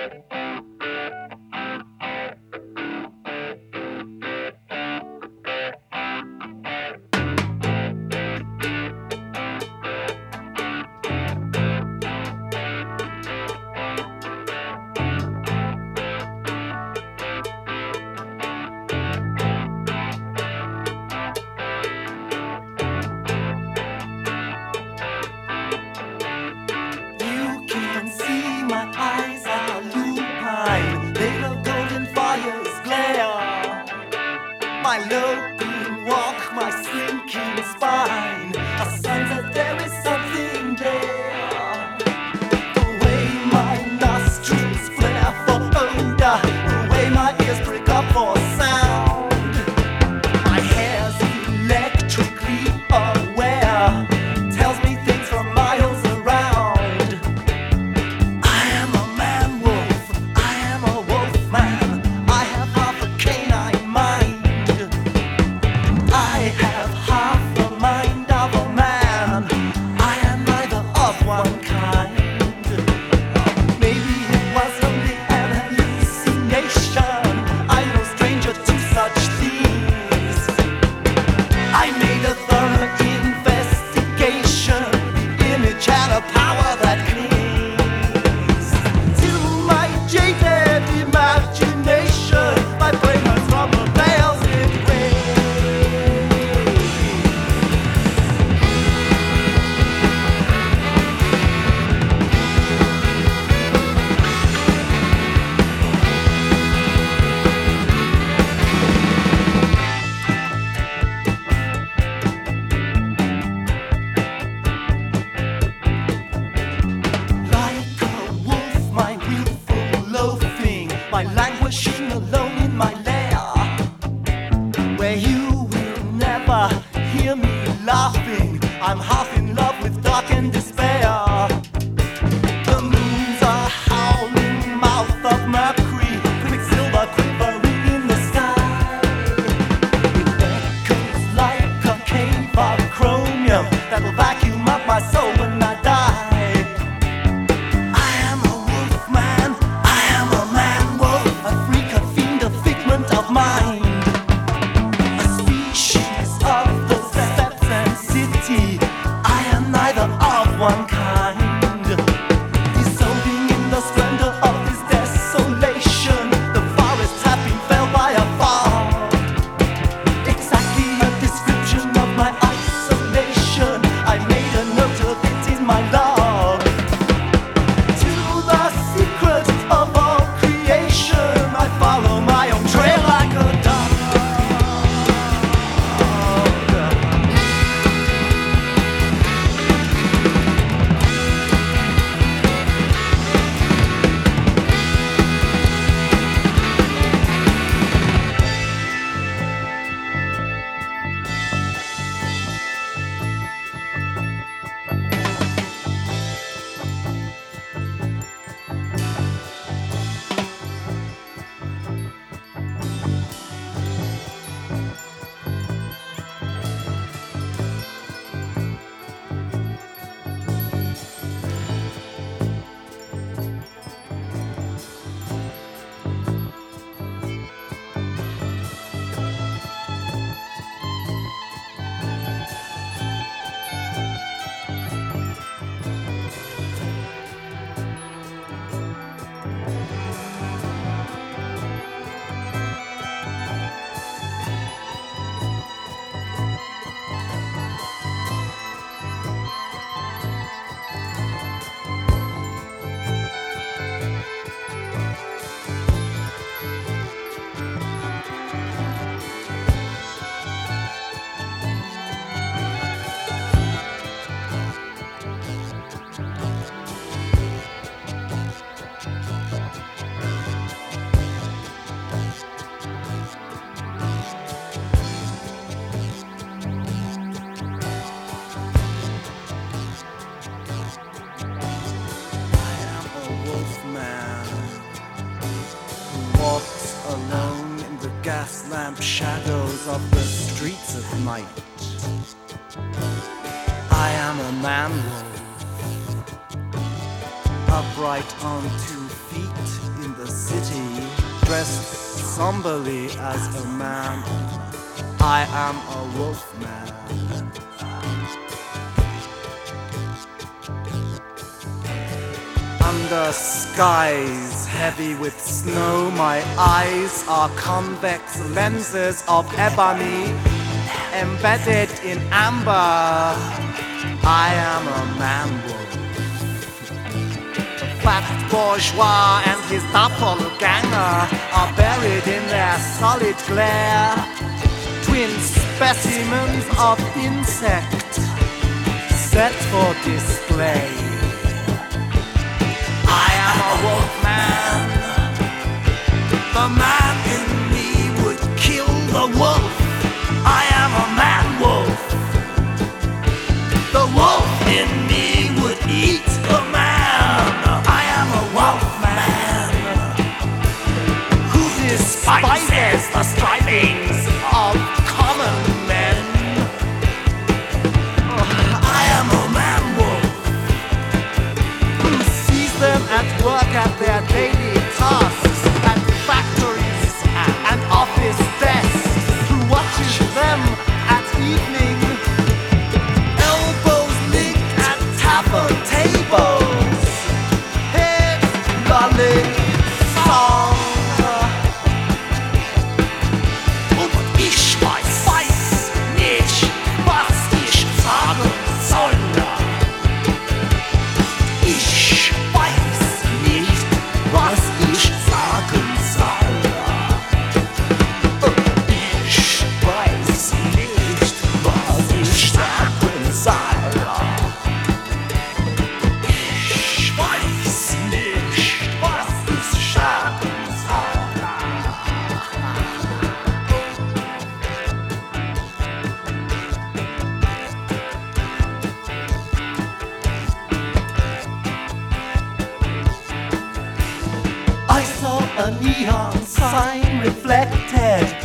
My loping walk, my sinking spine, a sign that there is something there. The way my nostrils flare for odor, the way my ears prick up for sound. My hair's electrically aware, tells me things from miles around. I am a man wolf, I am a wolf man, I have half a canine mind. I have half the mind of a man. I am neither of one kind. Maybe it was only an hallucination. I'm no stranger to such things. I made a thorough investigation. The image had a power that clings to my jaded imagination. My brain hurts from the veils it brings. Like a wolf, my willful loafing, my languishing alone in my lair, where you will never hear me laughing. I'm half in love with dark and despair. The moon's a howling mouth of mercury, quicksilver quivering in the sky. It echoes like a cave of chromium that'll vacuum up my soul when I die. I am a wolf man, I am a man wolf, a freak, a fiend, a figment of mind, a species of the steppes and city. I am neither of one kind, dissolving in the splendor of this desolation. The forests have been felled by a fog, exactly a description of my isolation. I made a note of it in my log. To the secret of all creation, I follow my own trail like a dog. Walks alone in the gas lamp shadows of the streets of night. I am a man wolf, a upright on 2 feet in the city, dressed somberly as a man. I am a wolfman. Under skies heavy with snow, my eyes are convex lenses of ebony embedded in amber. I am a man-wolf. The fat bourgeois and his doppelganger are buried in their solid glare, twin specimens of insect set for display. I am a wolfman. The man in me would kill the wolf. I am a man-wolf. The wolf in me would eat the man. I am a wolfman who despises the strivings of common men. I am a man-wolf who sees them at work at their daily tasks, at factories and office desks, who watches them at evening, elbows linked at tavern tables, heads lolling song. Und ich weiß nicht, was ich sagen soll. Ich weiß nicht, was ich sagen soll. Ich weiß nicht, was ich sagen soll. Ich weiß nicht, was ich sagen soll. I saw a neon sign reflected